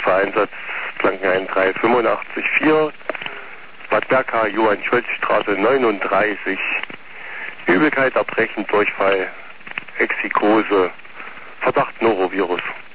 Notfalleinsatz Krankenhain 3884, Bad Berka, Johann-Scholz-Straße 39. Übelkeit, Erbrechen, Durchfall, Exikose, Verdacht Norovirus.